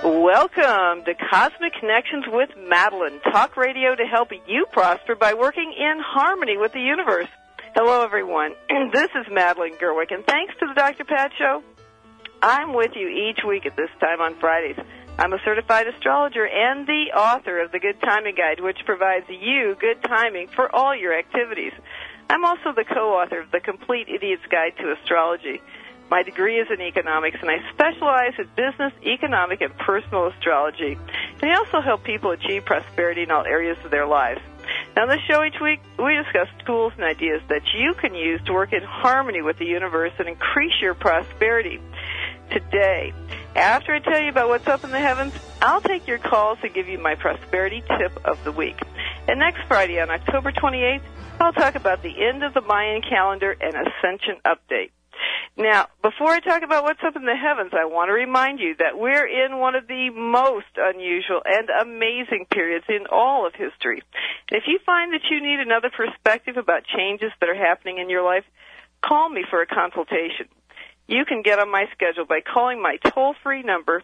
Welcome to Cosmic Connections with Madeline, talk radio to help you prosper by working in harmony with the universe. Hello, everyone. This is Madeline Gerwick, and thanks to the Dr. Pat Show, I'm with you each week at this time on Fridays. I'm a certified astrologer and the author of the Good Timing Guide, which provides you good timing for all your activities. I'm also the co-author of the Complete Idiot's Guide to Astrology. My degree is in economics, and I specialize in business, economic, and personal astrology. And I also help people achieve prosperity in all areas of their lives. Now, on this show each week, we discuss tools and ideas that you can use to work in harmony with the universe and increase your prosperity. Today, after I tell you about what's up in the heavens, I'll take your calls and give you my prosperity tip of the week. And next Friday, on October 28th, I'll talk about the end of the Mayan calendar and Ascension update. Now, before I talk about what's up in the heavens, I want to remind you that we're in one of the most unusual and amazing periods in all of history. And if you find that you need another perspective about changes that are happening in your life, call me for a consultation. You can get on my schedule by calling my toll-free number,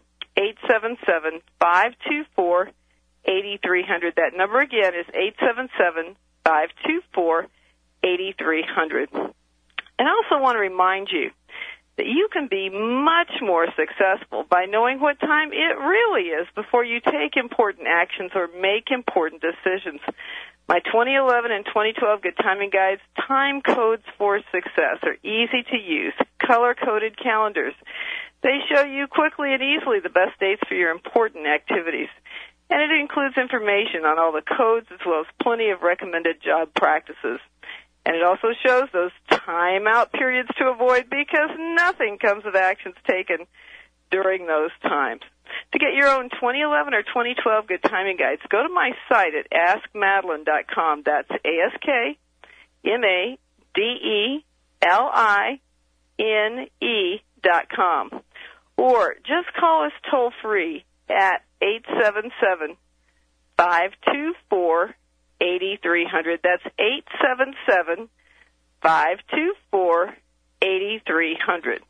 877-524-8300. That number again is 877-524-8300. And I also want to remind you that you can be much more successful by knowing what time it really is before you take important actions or make important decisions. My 2011 and 2012 Good Timing Guides, Time Codes for Success, are easy to use, color-coded calendars. They show you quickly and easily the best dates for your important activities. And it includes information on all the codes as well as plenty of recommended job practices. And it also shows those time-out periods to avoid because nothing comes of actions taken during those times. To get your own 2011 or 2012 Good Timing Guides, go to my site at AskMadeline.com. That's AskMadeline.com. Or just call us toll-free at 877-524-8300. That's 877-524-8300.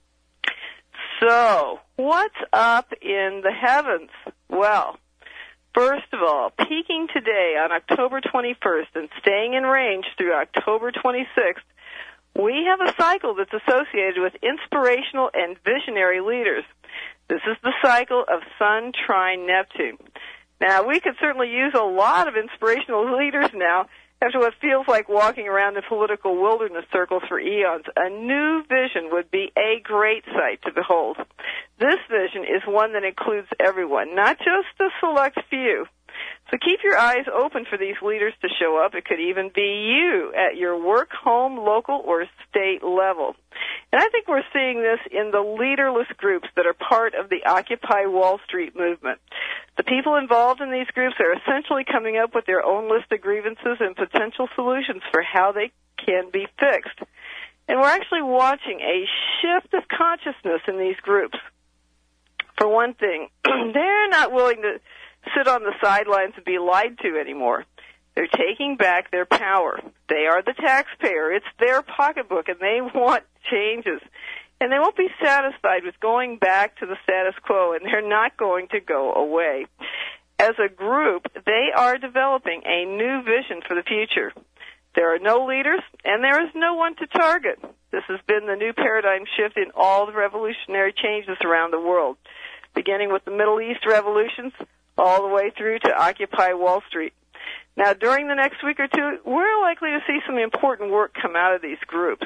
So, what's up in the heavens? Well, first of all, peaking today on October 21st and staying in range through October 26th, we have a cycle that's associated with inspirational and visionary leaders. This is the cycle of Sun trine Neptune. Now, we could certainly use a lot of inspirational leaders now after what feels like walking around the political wilderness circles for eons. A new vision would be a great sight to behold. This vision is one that includes everyone, not just a select few. So keep your eyes open for these leaders to show up. It could even be you at your work, home, local, or state level. And I think we're seeing this in the leaderless groups that are part of the Occupy Wall Street movement. The people involved in these groups are essentially coming up with their own list of grievances and potential solutions for how they can be fixed. And we're actually watching a shift of consciousness in these groups. For one thing, they're not willing to sit on the sidelines and be lied to anymore. They're taking back their power. They are the taxpayer. It's their pocketbook, and they want changes. And they won't be satisfied with going back to the status quo, and they're not going to go away. As a group, they are developing a new vision for the future. There are no leaders, and there is no one to target. This has been the new paradigm shift in all the revolutionary changes around the world, beginning with the Middle East revolutions, all the way through to Occupy Wall Street. Now, during the next week or two, we're likely to see some important work come out of these groups.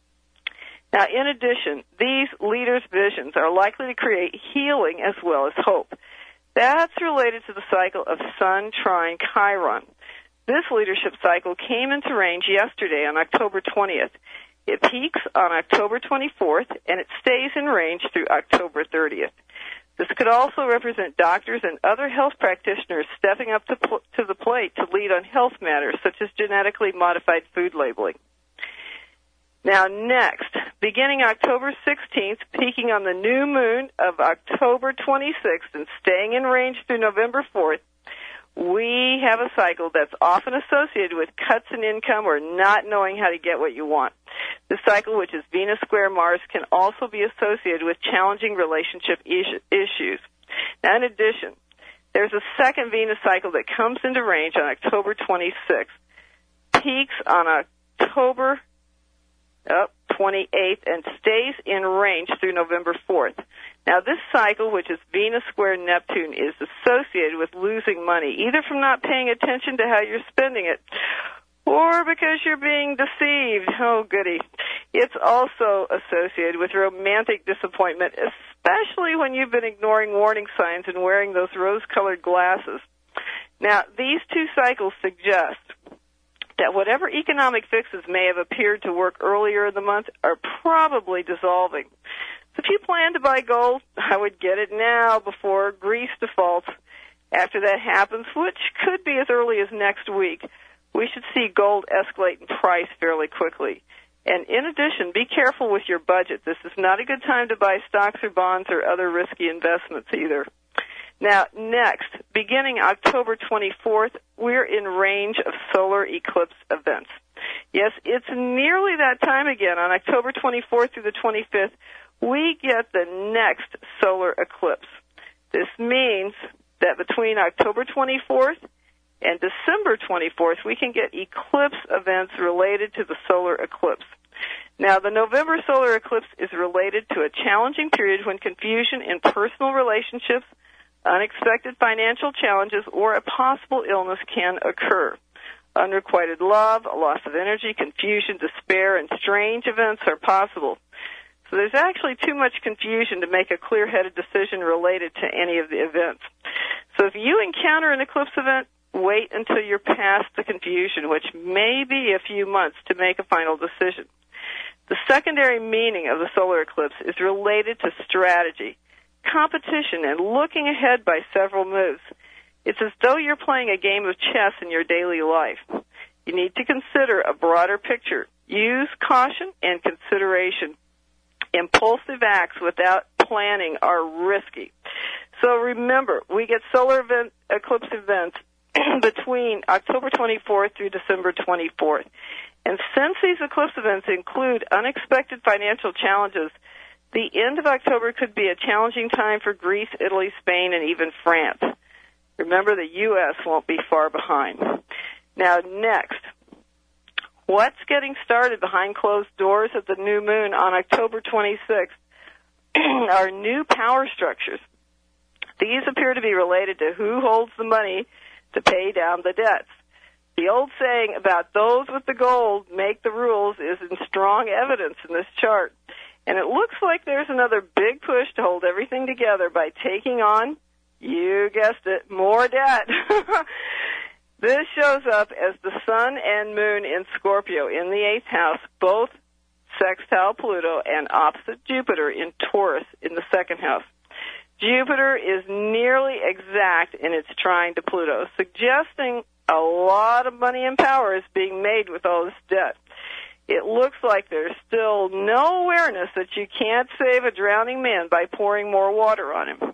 Now, in addition, these leaders' visions are likely to create healing as well as hope. That's related to the cycle of Sun trine Chiron. This leadership cycle came into range yesterday on October 20th. It peaks on October 24th, and it stays in range through October 30th. This could also represent doctors and other health practitioners stepping up to the plate to lead on health matters, such as genetically modified food labeling. Now, next, beginning October 16th, peaking on the new moon of October 26th and staying in range through November 4th, we have a cycle that's often associated with cuts in income or not knowing how to get what you want. This cycle, which is Venus square Mars, can also be associated with challenging relationship issues. Now, In addition, there's a second Venus cycle that comes into range on October 26th, peaks on October 28th, and stays in range through November 4th. Now, this cycle, which is Venus square Neptune, is associated with losing money, either from not paying attention to how you're spending it or because you're being deceived. Oh, goody. It's also associated with romantic disappointment, especially when you've been ignoring warning signs and wearing those rose-colored glasses. Now, these two cycles suggest that whatever economic fixes may have appeared to work earlier in the month are probably dissolving. So if you plan to buy gold, I would get it now before Greece defaults. After that happens, which could be as early as next week, we should see gold escalate in price fairly quickly. And in addition, be careful with your budget. This is not a good time to buy stocks or bonds or other risky investments either. Now, next, beginning October 24th, we're in range of solar eclipse events. Yes, it's nearly that time again. On October 24th through the 25th, we get the next solar eclipse. This means that between October 24th and December 24th, we can get eclipse events related to the solar eclipse. Now, the November solar eclipse is related to a challenging period when confusion in personal relationships, unexpected financial challenges, or a possible illness can occur. Unrequited love, a loss of energy, confusion, despair, and strange events are possible. So there's actually too much confusion to make a clear-headed decision related to any of the events. So if you encounter an eclipse event, wait until you're past the confusion, which may be a few months, to make a final decision. The secondary meaning of the solar eclipse is related to strategy, competition, and looking ahead by several moves. It's as though you're playing a game of chess in your daily life. You need to consider a broader picture. Use caution and consideration. Impulsive acts without planning are risky. So remember, we get solar eclipse events between October 24th through December 24th. And since these eclipse events include unexpected financial challenges, the end of October could be a challenging time for Greece, Italy, Spain, and even France. Remember, the U.S. won't be far behind. Now, next, what's getting started behind closed doors at the new moon on October 26th are new power structures. These appear to be related to who holds the money to pay down the debts. The old saying about those with the gold make the rules is in strong evidence in this chart. And it looks like there's another big push to hold everything together by taking on, you guessed it, more debt. This shows up as the sun and moon in Scorpio in the 8th house, both sextile Pluto and opposite Jupiter in Taurus in the 2nd house. Jupiter is nearly exact in its trine to Pluto, suggesting a lot of money and power is being made with all this debt. It looks like there's still no awareness that you can't save a drowning man by pouring more water on him.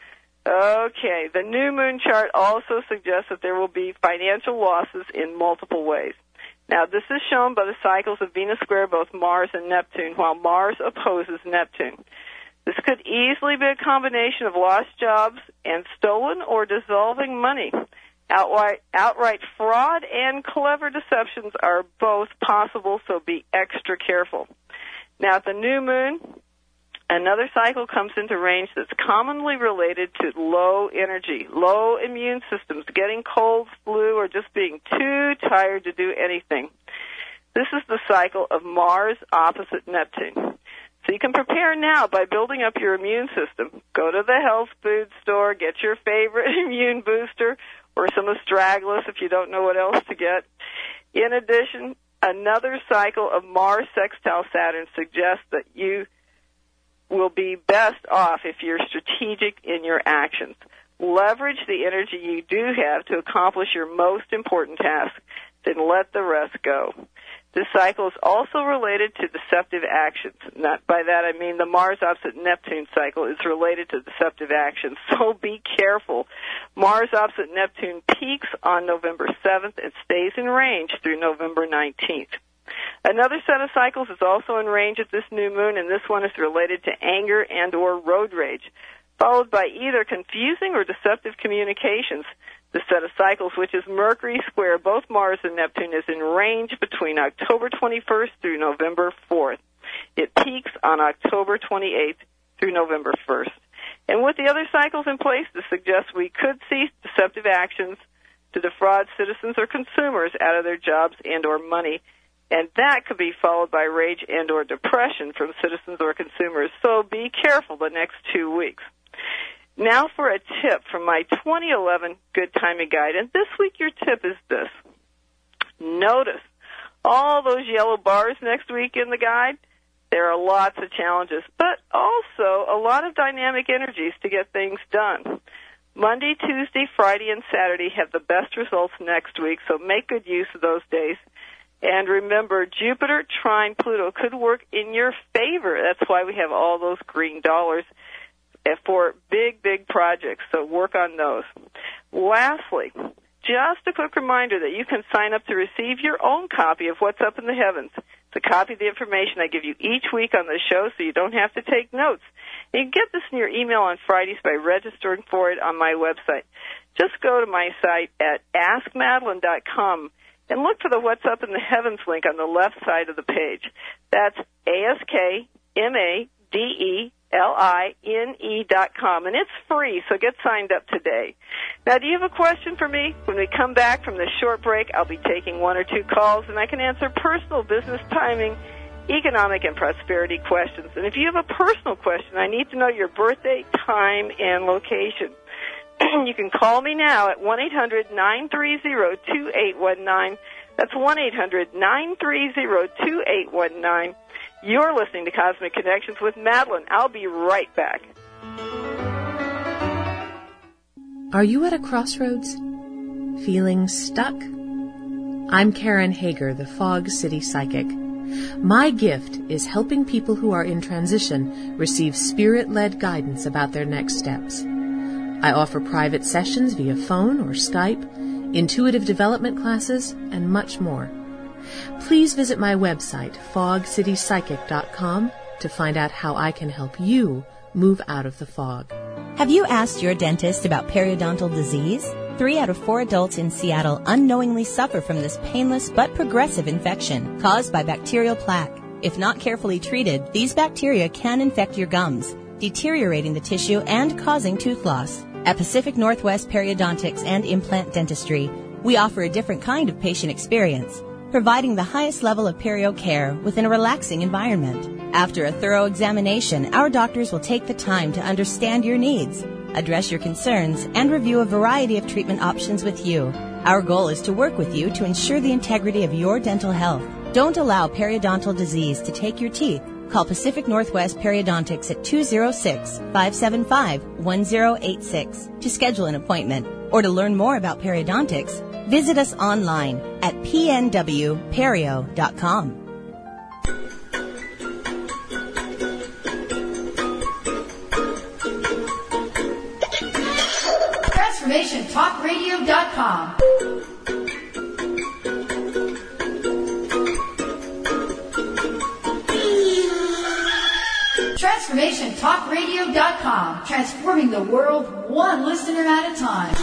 Okay, the new moon chart also suggests that there will be financial losses in multiple ways. Now, this is shown by the cycles of Venus square both Mars and Neptune, while Mars opposes Neptune. This could easily be a combination of lost jobs and stolen or dissolving money. Outright fraud and clever deceptions are both possible, so be extra careful. Now, at the new moon, another cycle comes into range that's commonly related to low energy, low immune systems, getting colds, flu, or just being too tired to do anything. This is the cycle of Mars opposite Neptune. So you can prepare now by building up your immune system. Go to the health food store, get your favorite immune booster, or some astragalus if you don't know what else to get. In addition, another cycle of Mars sextile Saturn suggests that you will be best off if you're strategic in your actions. Leverage the energy you do have to accomplish your most important task, then let the rest go. This cycle is also related to deceptive actions. By that I mean the Mars opposite Neptune cycle is related to deceptive actions, so be careful. Mars opposite Neptune peaks on November 7th and stays in range through November 19th. Another set of cycles is also in range at this new moon, and this one is related to anger and or road rage. followed by either confusing or deceptive communications. The set of cycles, which is Mercury square both Mars and Neptune, is in range between October 21st through November 4th. It peaks on October 28th through November 1st. And with the other cycles in place, this suggests we could see deceptive actions to defraud citizens or consumers out of their jobs and or money. And that could be followed by rage and or depression from citizens or consumers. So be careful the next 2 weeks. Now for a tip from my 2011 Good Timing Guide. And this week your tip is this. Notice all those yellow bars next week in the guide. There are lots of challenges, but also a lot of dynamic energies to get things done. Monday, Tuesday, Friday, and Saturday have the best results next week, so make good use of those days. And remember, Jupiter trine Pluto could work in your favor. That's why we have all those green dollars for big, big projects, so work on those. Lastly, just a quick reminder that you can sign up to receive your own copy of What's Up in the Heavens. It's a copy of the information I give you each week on the show, so you don't have to take notes. You can get this in your email on Fridays by registering for it on my website. Just go to my site at askmadeline.com and look for the What's Up in the Heavens link on the left side of the page. That's AskMadeline.com, and it's free, so get signed up today. Now, do you have a question for me? When we come back from this short break, I'll be taking 1 or 2 calls, and I can answer personal, business, timing, economic, and prosperity questions. And if you have a personal question, I need to know your birthday, time, and location. You can call me now at 1-800-930-2819. That's 1-800-930-2819. You're listening to Cosmic Connections with Madeline. I'll be right back. Are you at a crossroads? Feeling stuck? I'm Karen Hager, the Fog City Psychic. My gift is helping people who are in transition receive spirit-led guidance about their next steps. I offer private sessions via phone or Skype, intuitive development classes, and much more. Please visit my website, fogcitypsychic.com, to find out how I can help you move out of the fog. Have you asked your dentist about periodontal disease? 3 out of 4 adults in Seattle unknowingly suffer from this painless but progressive infection caused by bacterial plaque. If not carefully treated, these bacteria can infect your gums, deteriorating the tissue and causing tooth loss. At Pacific Northwest Periodontics and Implant Dentistry, we offer a different kind of patient experience, providing the highest level of perio care within a relaxing environment. After a thorough examination, our doctors will take the time to understand your needs, address your concerns, and review a variety of treatment options with you. Our goal is to work with you to ensure the integrity of your dental health. Don't allow periodontal disease to take your teeth. Call Pacific Northwest Periodontics at 206-575-1086 to schedule an appointment. Or to learn more about periodontics, visit us online at pnwperio.com. TransformationTalkRadio.com. TransformationTalkRadio.com. Transforming the world one listener at a time.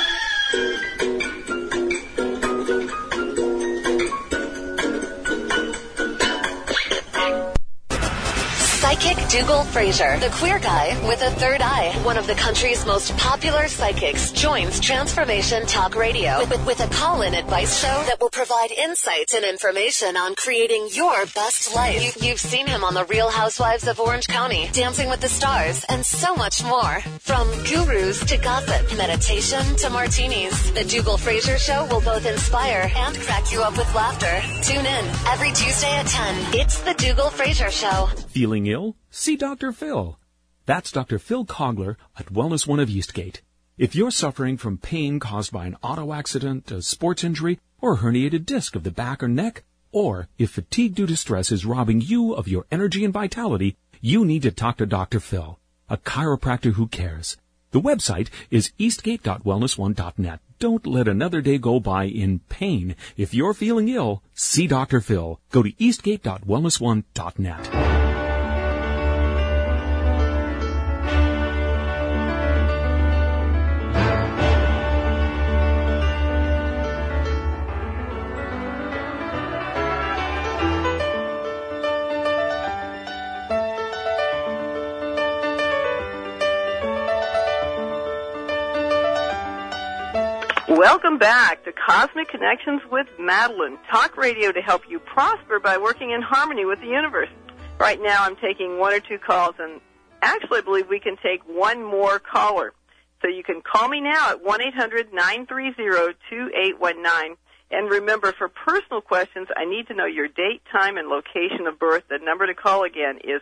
Psychic Dougal Fraser, the queer guy with a third eye, one of the country's most popular psychics, joins Transformation Talk Radio with a call-in advice show that will provide insights and information on creating your best life. You've seen him on The Real Housewives of Orange County, Dancing with the Stars, and so much more. From gurus to gossip, meditation to martinis, the Dougal Fraser Show will both inspire and crack you up with laughter. Tune in every Tuesday at 10. It's the Dougal Fraser Show. Feeling ill? See Dr. Phil. That's Dr. Phil Cogler at Wellness One of Eastgate. If you're suffering from pain caused by an auto accident, a sports injury, or a herniated disc of the back or neck, or if fatigue due to stress is robbing you of your energy and vitality, you need to talk to Dr. Phil, a chiropractor who cares. The website is eastgate.wellnessone.net. Don't let another day go by in pain. If you're feeling ill, see Dr. Phil. Go to eastgate.wellnessone.net. Welcome back to Cosmic Connections with Madeline, talk radio to help you prosper by working in harmony with the universe. Right now I'm taking one or two calls, and actually I believe we can take one more caller. So you can call me now at 1-800-930-2819. And remember, for personal questions, I need to know your date, time, and location of birth. The number to call again is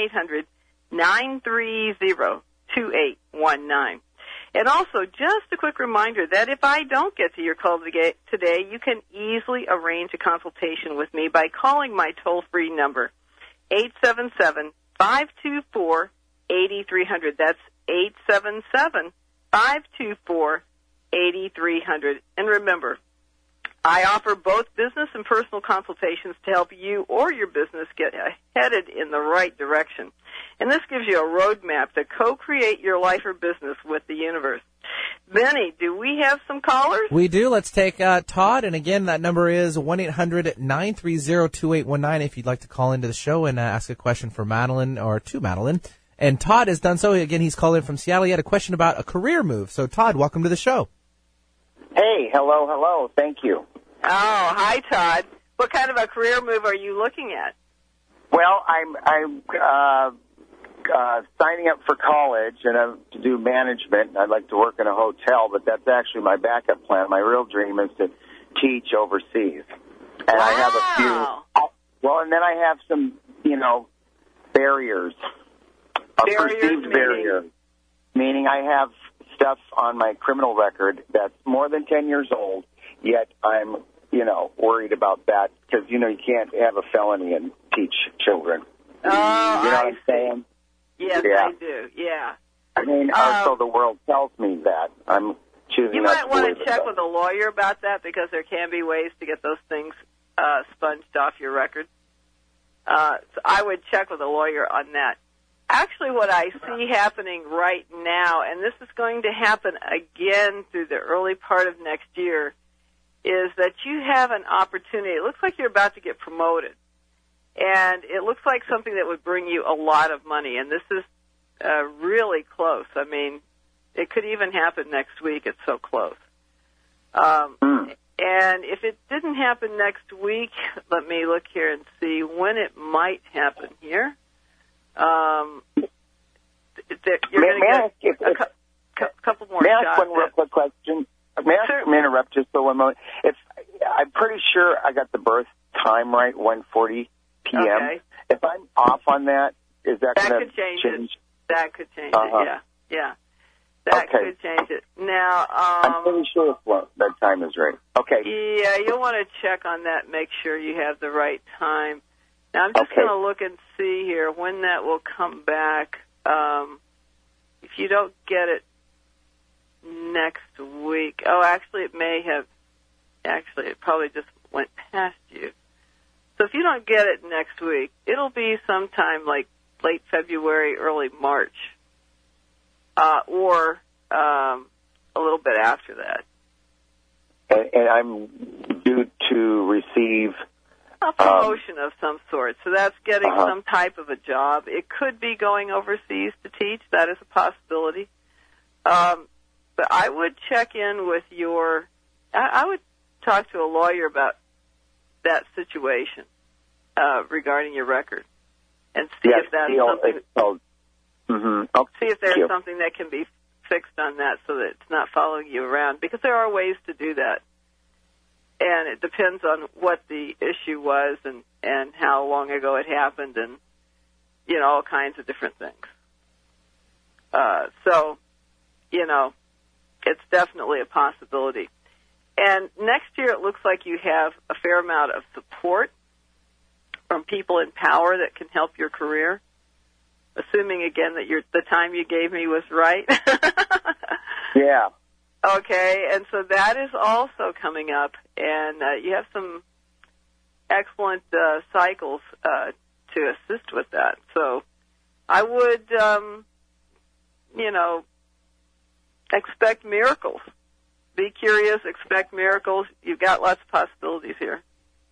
1-800-930-2819. And also, just a quick reminder that if I don't get to your call today, you can easily arrange a consultation with me by calling my toll-free number, 877-524-8300. That's 877-524-8300. And remember, I offer both business and personal consultations to help you or your business get headed in the right direction. And this gives you a roadmap to co-create your life or business with the universe. Benny, do we have some callers? We do. Let's take Todd. And again, that number is 1-800-930-2819 if you'd like to call into the show and ask a question for Madeline or to Madeline. And Todd has done so. Again, he's calling from Seattle. He had a question about a career move. So, Todd, welcome to the show. Hey, hello. Thank you. Oh, hi, Todd. What kind of a career move are you looking at? Well, I'm signing up for college and to do management. I'd like to work in a hotel, but that's actually my backup plan. My real dream is to teach overseas. And wow. I have a few. Well, and then I have some, barriers. Perceived barriers. Meaning I have stuff on my criminal record that's more than 10 years old, yet I'm, worried about that because, you can't have a felony and teach children. Oh, you know what I'm saying? Yes, yeah. I do, yeah. I mean, so the world tells me that. I'm choosing you not might to want believe to check it, with a lawyer about that because there can be ways to get those things sponged off your record. So I would check with a lawyer on that. Actually, what I see happening right now, and this is going to happen again through the early part of next year, is that you have an opportunity. It looks like you're about to get promoted. And it looks like something that would bring you a lot of money. And this is really close. I mean, it could even happen next week. It's so close. And if it didn't happen next week, let me look here and see when it might happen here. You're going to get a couple more shots. May I ask one real quick question? May I interrupt just for one moment? I'm pretty sure I got the birth time right, 1:40 p.m. Okay. If I'm off on that, is that going to change change? That could change it, yeah. That could change it. Now, I'm pretty sure that time is right. Okay. Yeah, you'll want to check on that, make sure you have the right time. Now, I'm just going to look and see here when that will come back. If you don't get it next week, actually it probably just went past you. So if you don't get it next week, it'll be sometime like late February, early March, or a little bit after that. And I'm due to receive a promotion of some sort. So that's getting some type of a job. It could be going overseas to teach. That is a possibility. But I would check in with I would talk to a lawyer about that situation regarding your record and see if that's something. See if there's something that can be fixed on that so that it's not following you around, because there are ways to do that. And it depends on what the issue was and how long ago it happened and, all kinds of different things. So, it's definitely a possibility. And next year it looks like you have a fair amount of support from people in power that can help your career, assuming, again, that the time you gave me was right. Yeah. Okay, and so that is also coming up, and you have some excellent cycles to assist with that. So I would, expect miracles. Be curious, expect miracles. You've got lots of possibilities here.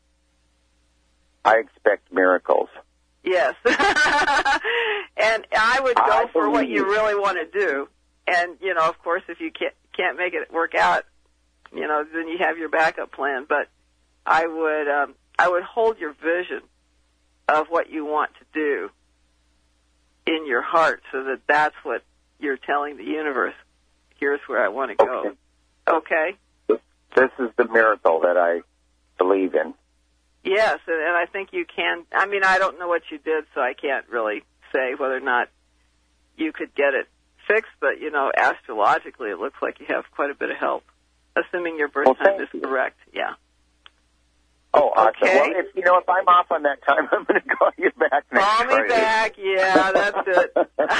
I expect miracles. Yes. And I would go for what you really want to do. And, of course, if you can't make it work out, then you have your backup plan. But I would hold your vision of what you want to do in your heart, so that that's what you're telling the universe. Here's where I want to go. Okay? This is the miracle that I believe in. Yes, and I think you can. I mean, I don't know what you did, so I can't really say whether or not you could get it fixed, but, astrologically it looks like you have quite a bit of help, assuming your birth time is correct. Yeah. Oh, awesome. Okay. Well, if I'm off on that time, I'm going to call you back next Friday. Call me back. Yeah, that's it.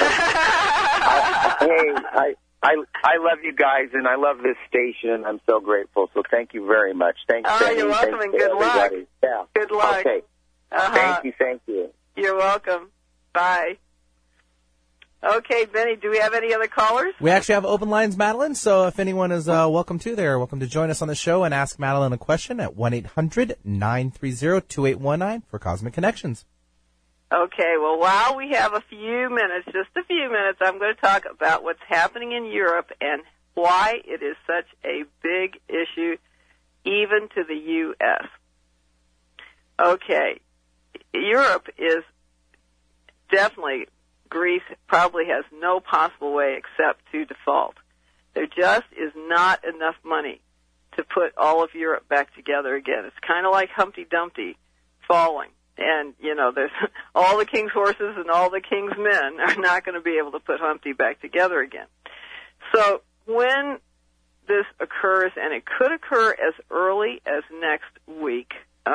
I love you guys, and I love this station. I'm so grateful. So thank you very much. Thanks, Benny. You're welcome, and good luck. Yeah. Good luck. Okay. Thank you. You're welcome. Bye. Okay, Benny, do we have any other callers? We actually have open lines, Madeline, so if anyone is welcome to join us on the show and ask Madeline a question at 1-800-930-2819 for Cosmic Connections. Okay, well, while we have just a few minutes, I'm going to talk about what's happening in Europe and why it is such a big issue, even to the U.S. Okay, Europe is definitely... Greece probably has no possible way except to default. There just is not enough money to put all of Europe back together again. It's kind of like Humpty Dumpty falling. And, there's all the king's horses and all the king's men are not going to be able to put Humpty back together again. So when this occurs, and it could occur as early as next week,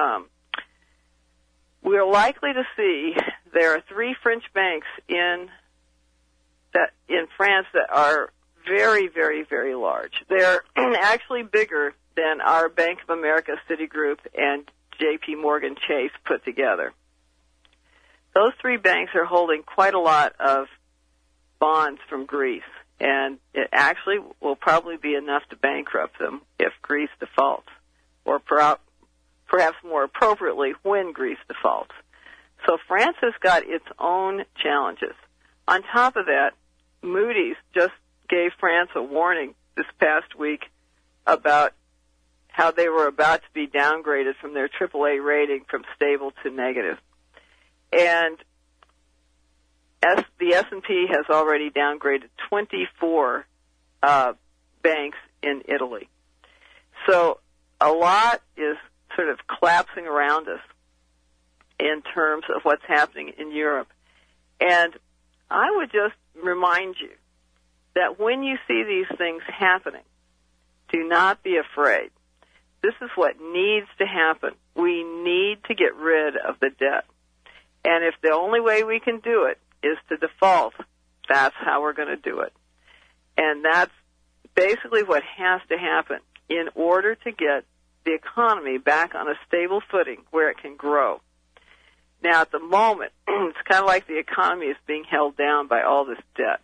we're likely to see there are 3 French banks in France that are very, very, very large. They're actually bigger than our Bank of America, Citigroup, and J.P. Morgan Chase put together. Those 3 banks are holding quite a lot of bonds from Greece, and it actually will probably be enough to bankrupt them if Greece defaults, or perhaps more appropriately, when Greece defaults. So France has got its own challenges. On top of that, Moody's just gave France a warning this past week about how they were about to be downgraded from their AAA rating from stable to negative. And the S&P has already downgraded 24 banks in Italy. So a lot is sort of collapsing around us in terms of what's happening in Europe. And I would just remind you that when you see these things happening, do not be afraid. This is what needs to happen. We need to get rid of the debt. And if the only way we can do it is to default, that's how we're going to do it. And that's basically what has to happen in order to get the economy back on a stable footing where it can grow. Now, at the moment, it's kind of like the economy is being held down by all this debt.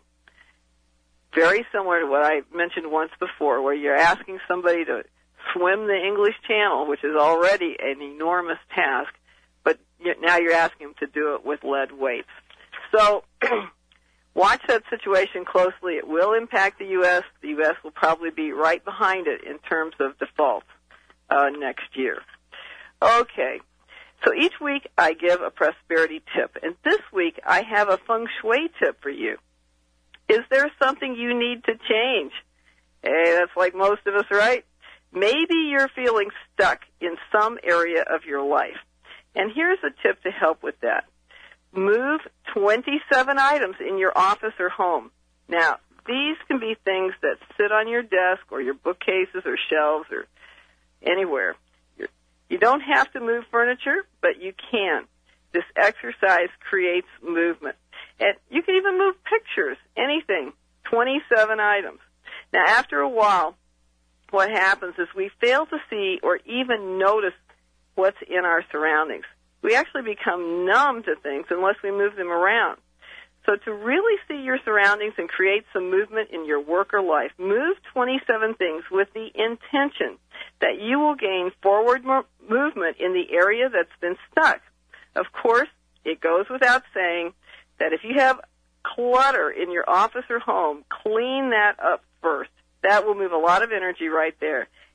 Very similar to what I mentioned once before, where you're asking somebody to swim the English Channel, which is already an enormous task, but now you're asking them to do it with lead weights. So watch that situation closely. It will impact the U.S. The U.S. will probably be right behind it in terms of defaults next year. Okay. So each week I give a prosperity tip, and this week I have a feng shui tip for you. Is there something you need to change? Hey, that's like most of us, right? Maybe you're feeling stuck in some area of your life. And here's a tip to help with that. Move 27 items in your office or home. Now, these can be things that sit on your desk or your bookcases or shelves or anywhere. You don't have to move furniture, but you can. This exercise creates movement. And you can even move pictures, anything, 27 items. Now, after a while, what happens is we fail to see or even notice what's in our surroundings. We actually become numb to things unless we move them around. So to really see your surroundings and create some movement in your work or life, move 27 things with the intention that you will gain forward movement in the area that's been stuck. Of course, it goes without saying that if you have clutter in your office or home, clean that up first. That will move a lot of energy right there.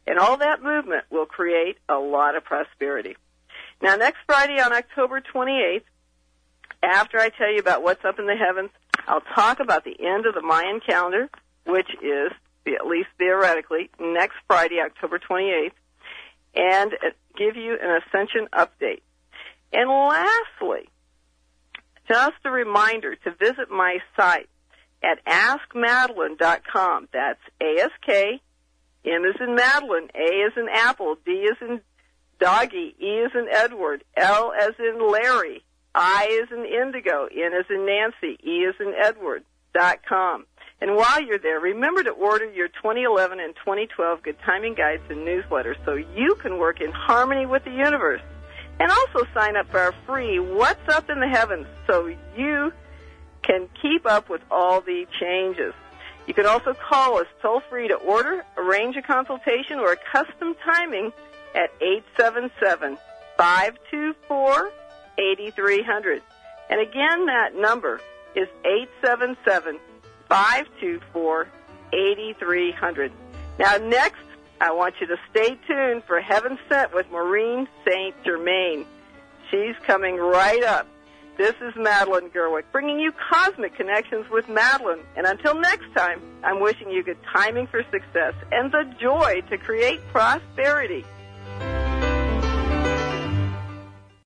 And all that movement will create a lot of prosperity. Now, next Friday on October 28th, after I tell you about what's up in the heavens, I'll talk about the end of the Mayan calendar, which is, at least theoretically, next Friday, October 28th, and give you an Ascension update. And lastly, just a reminder to visit my site at AskMadeline.com. That's ASK, M as in Madeline, A as in Apple, D as in Doggy, E as in Edward, L as in Larry, I as in Indigo, N as in Nancy, E as in Edward.com. And while you're there, remember to order your 2011 and 2012 Good Timing Guides and newsletters so you can work in harmony with the universe. And also sign up for our free What's Up in the Heavens so you can keep up with all the changes. You can also call us toll-free to order, arrange a consultation, or a custom timing at 877-524-8300. And again, that number is 877-524-8300. Now, next, I want you to stay tuned for Heaven Sent with Maureen St. Germain. She's coming right up. This is Madeline Gerwick, bringing you Cosmic Connections with Madeline. And until next time, I'm wishing you good timing for success and the joy to create prosperity.